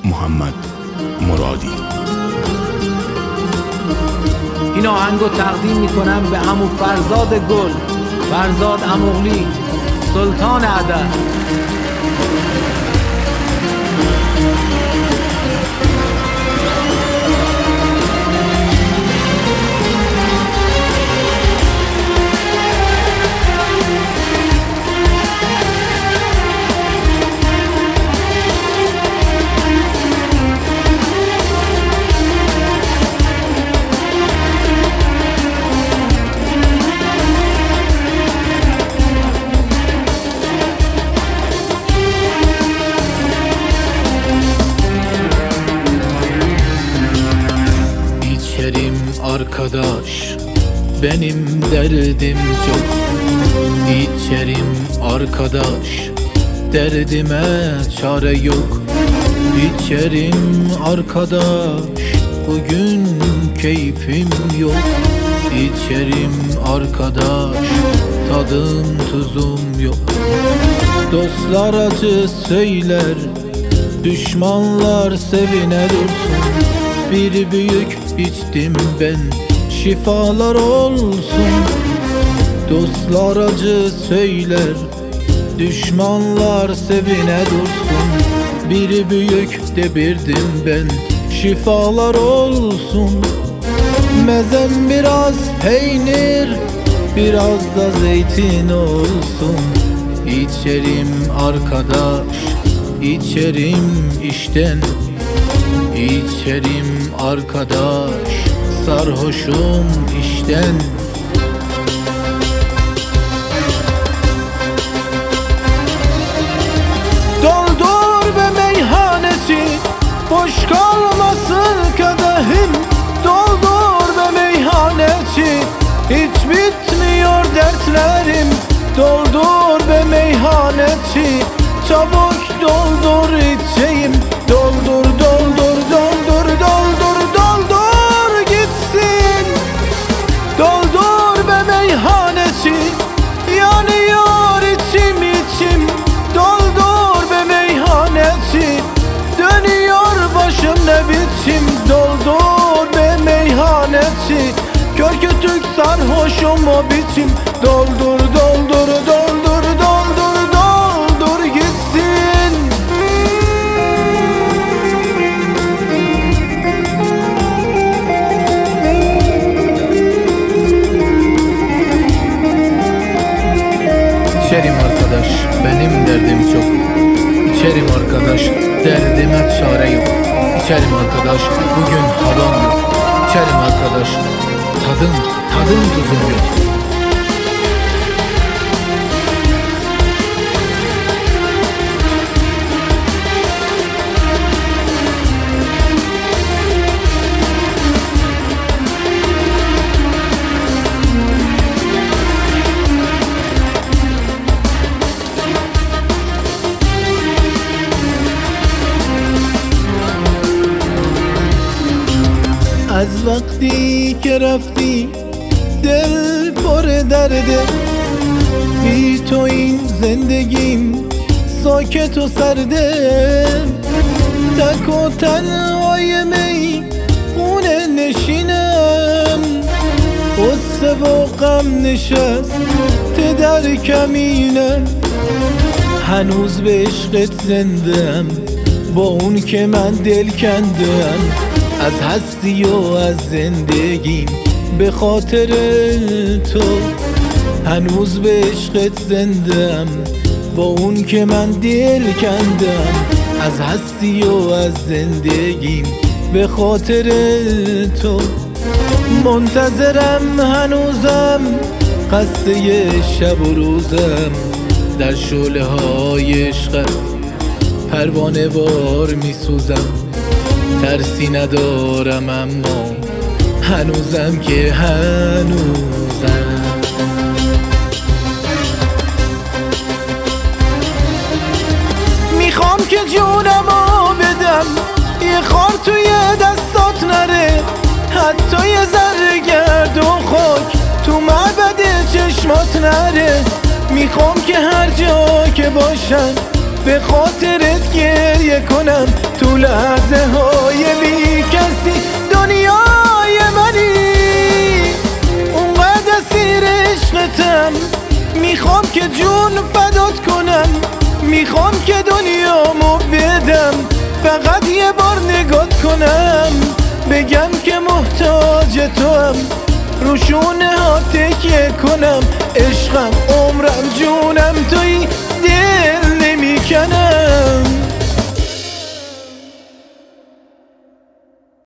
محمد مرادی. این آهنگو تقدیم میکنم به عمو فرزاد گل، فرزاد اموغلی، سلطان ادب. Arkadaş, benim derdim çok. İçerim arkadaş, derdime çare yok. İçerim arkadaş, bugün keyfim yok. İçerim arkadaş, tadım tuzum yok. Dostlar acı söyler, düşmanlar sevine dursun. Bir büyük içtim ben, şifalar olsun. Dostlar acı söyler, düşmanlar sevine dursun. Bir büyük devirdim ben, şifalar olsun. Mezem biraz peynir, biraz da zeytin olsun. İçerim arkadaş, içerim işten. İçerim arkadaş, sarhoşum işten. Doldur be meyhaneci, boş kalmasın kadehim. Doldur be meyhaneci, hiç bitmiyor dertlerim. Doldur be meyhaneci, çabuk doldur içeyim. Doldur, doldur, doldur, doldur, doldur gitsin. Doldur be meyhaneci, yanıyor içim içim. Doldur be meyhaneci, dönüyor başım ne biçim. Doldur be meyhaneci, kör kütük sarhoşum o biçim. Doldur, doldur, doldur, doldur, doldur gitsin. İçerim arkadaş, benim derdim çok. İçerim arkadaş, derdime çare yok. İçerim arkadaş, bugün havam yok. İçerim arkadaş, tadım tuzum yok. از وقتی که رفتی دل پر درده. بی تو این زندگیم ساکت و سرده. تک و تنهای خونه نشینم. غصه و غم نشست در کمینم. هنوز به عشقت زندم، با اون که من دل کندم. از هستی و از زندگیم به خاطر تو. هنوز به عشقت زندم، با اون که من دل کندم. از هستی و از زندگیم به خاطر تو. منتظرم هنوزم، خسته شب و روزم. در شعله های عشقت پروانه وار می سوزم. ترسی ندارم اما هنوزم که هنوزم. میخوام که جونمو بدم، یه خار توی دستات نره. حتی یه ذره گرد و خاک تو معبد چشمات نره. میخوام که هر جا که باشن به خاطرت گریه کنم تو لحظه های بی کسی. دنیای منی اونقدر اسیر عشقتم، میخوام که جون فدات کنم، میخوام که دنیامو بدم، فقط یه بار نگات کنم، بگم که محتاج توام، رو شونه ها تکیه کنم. عشقم عمرم جونم توی دل نمیکنم.